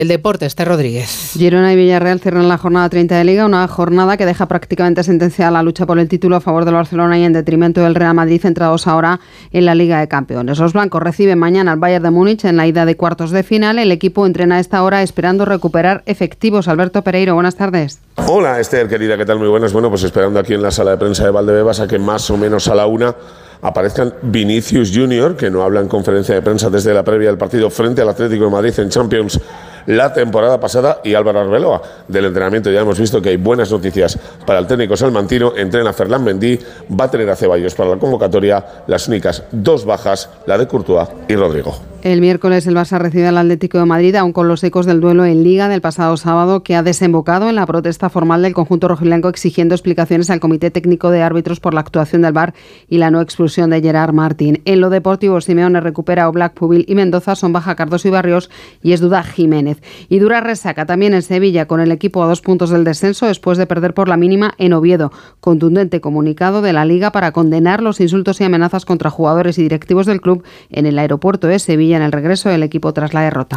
El deporte, Esther Rodríguez. Girona y Villarreal cierran la jornada 30 de Liga, una jornada que deja prácticamente sentenciada la lucha por el título a favor del Barcelona y en detrimento del Real Madrid, centrados ahora en la Liga de Campeones. Los blancos reciben mañana al Bayern de Múnich en la ida de cuartos de final. El equipo entrena a esta hora esperando recuperar efectivos. Alberto Pereiro, buenas tardes. Hola Esther, querida, ¿qué tal? Muy buenas. Bueno, pues esperando aquí en la sala de prensa de Valdebebas a que más o menos a la 1 aparezcan Vinicius Junior, que no habla en conferencia de prensa desde la previa del partido frente al Atlético de Madrid en Champions la temporada pasada, y Álvaro Arbeloa. Del entrenamiento ya hemos visto que hay buenas noticias para el técnico salmantino. Entrena Ferland Mendy, va a tener a Ceballos para la convocatoria. Las únicas 2 bajas, la de Courtois y Rodrigo. El miércoles el Barça recibe al Atlético de Madrid, aún con los ecos del duelo en Liga del pasado sábado, que ha desembocado en la protesta formal del conjunto rojiblanco exigiendo explicaciones al Comité Técnico de Árbitros por la actuación del VAR y la no expulsión de Gerard Martín. En lo deportivo, Simeone recupera a Oblak, Pubil y Mendoza, son baja Cardoso y Barrios y es duda Jiménez. Y dura resaca también en Sevilla, con el equipo a 2 puntos del descenso después de perder por la mínima en Oviedo. Contundente comunicado de la Liga para condenar los insultos y amenazas contra jugadores y directivos del club en el aeropuerto de Sevilla en el regreso del equipo tras la derrota.